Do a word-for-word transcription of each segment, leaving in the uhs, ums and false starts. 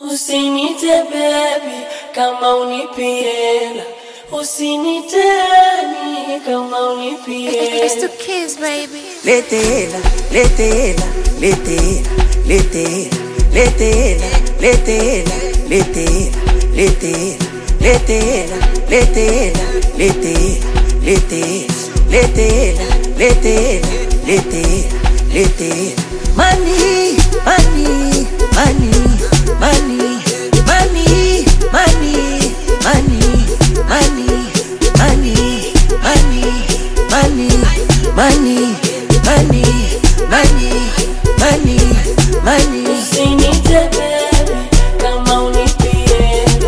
Usinite baby kama unipiela, usiniteni kama unipiela. It's the kids, baby. Letela, letela, letela, letela, letela, letela, letela, letela, letela, letela, letela, letela, letela, letela, letela, letela. Money, money, money, money, money, money, money, money, money, money, money, money, money, money, money, money. Usinite baby kama unipiela,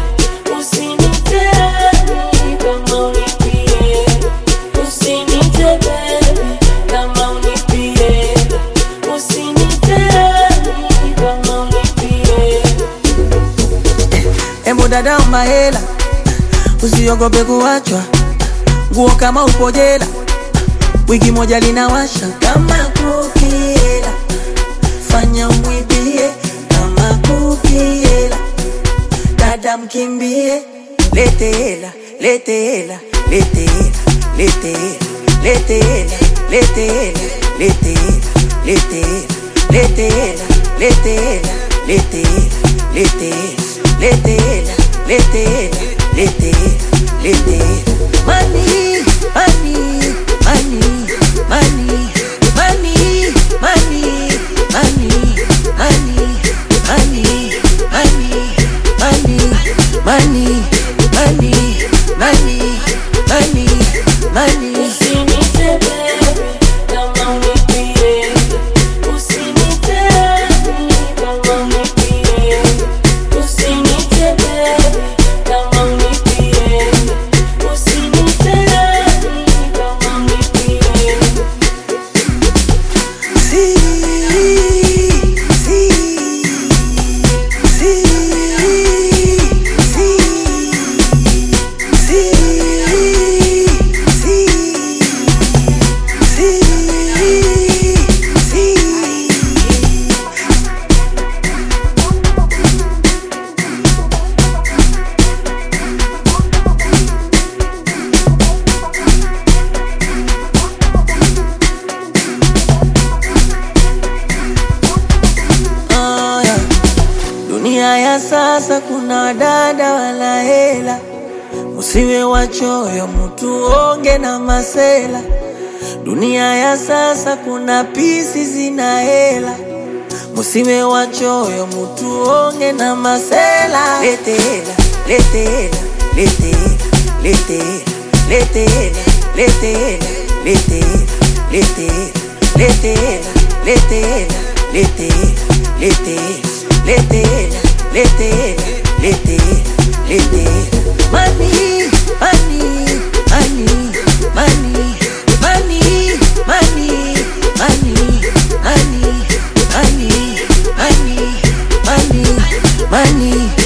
usiniteni kama unipiela. Usinite baby kama unipiela, usiniteni kama unipiela. Embo dada umahela, usiogope kuachwa, nguo kama upo jela, wiki moja linawasha. Kama kukiela, fanya umwibie. Kama kukiela, dada mkimbie. Letela, letela, letela, letela, letela, letela, letela, letela, letela, letela, letela, letela, letela, letela, letela, letela. Money, money, money, money, money, money, money, money, money, money, money, money, money, money, money, money. Usinite baby kama unipiela, usiniteni kama unipiela. Usinite baby kama unipiela, usiniteni kama unipiela. See, see, see, see, see, see, see, see. Oh, yeah. Dunia ya sasa kuna dada wala hela, musiwe wachoyo mtu onge na masela. Dunia ya sasa kuna pisi zina hela, musiwe wachoyo mtu onge na masela. Letela, letela, letela, letela, letela, letela, letela, letela, letela, letela, letela, letela, letela, letela, letela, letela. Money, money, money, money, money, money, money, money, money, money, money, money.